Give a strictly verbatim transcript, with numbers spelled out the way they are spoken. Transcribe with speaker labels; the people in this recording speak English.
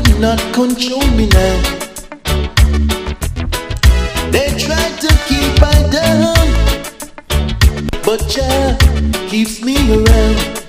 Speaker 1: could not control me now. They tried to keep I down, but Jah keeps me around.